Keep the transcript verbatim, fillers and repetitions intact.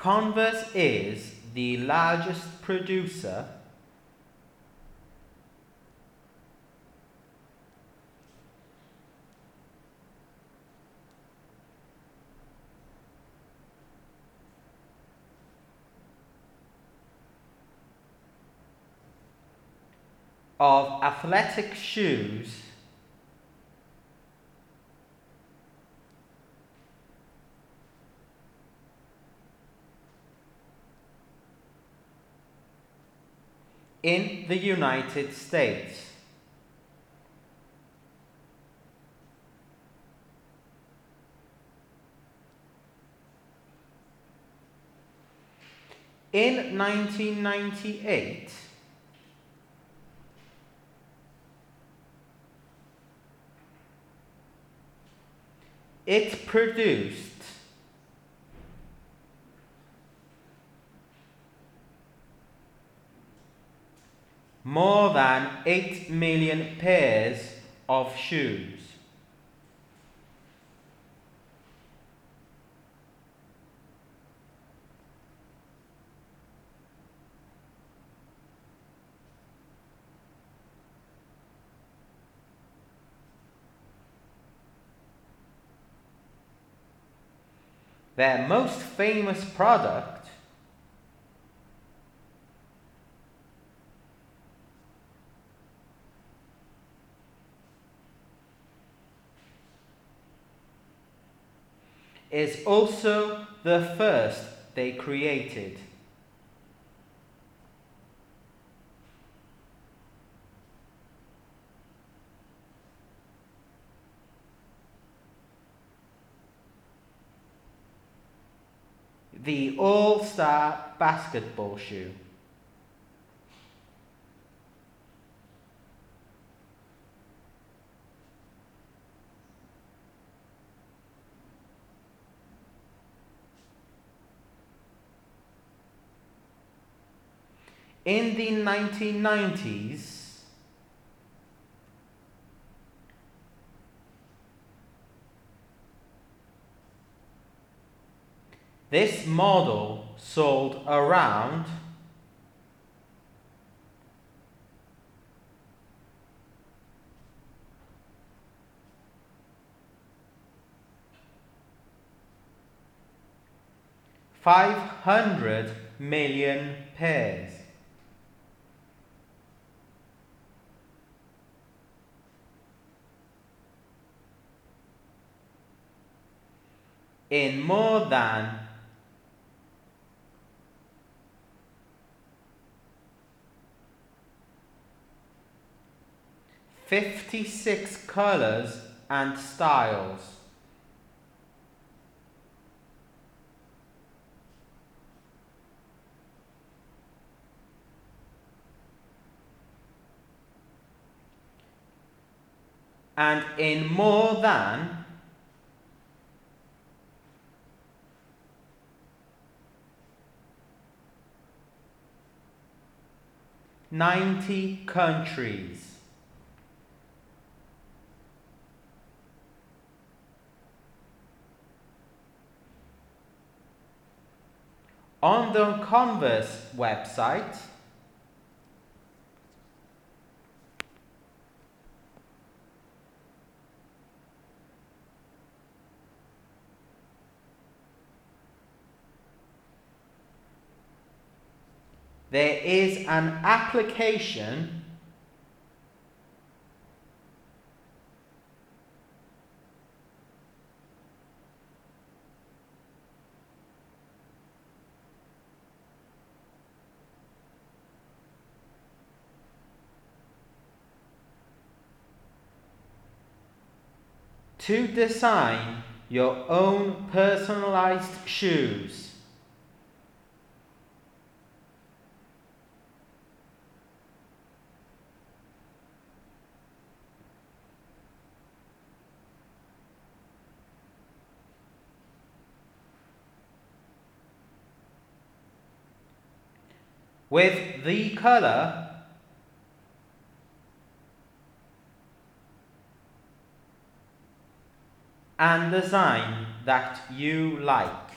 Converse is the largest producer of athletic shoes in the United States. In nineteen ninety-eight, it produced more than eight million pairs of shoes. Their most famous product is also the first they created. The All-Star basketball shoe. In the nineteen nineties, this model sold around five hundred million pairs. In more than fifty-six colors and styles. And in more than ninety countries. On the Converse website, there is an application to design your own personalized shoes. With the color and design that you like.